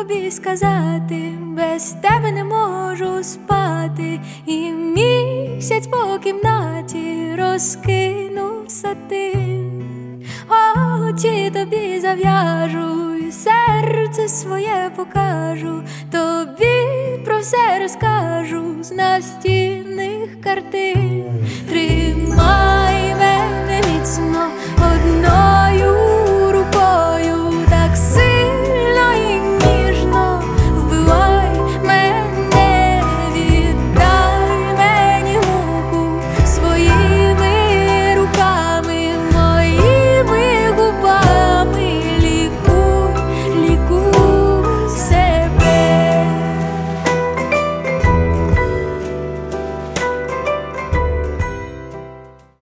тобі сказати, без тебе не можу спати, і місяць по кімнаті розкинув сатин. Очі тобі зав'яжу і серце своє покажу, тобі про все розкажу з настінних картин.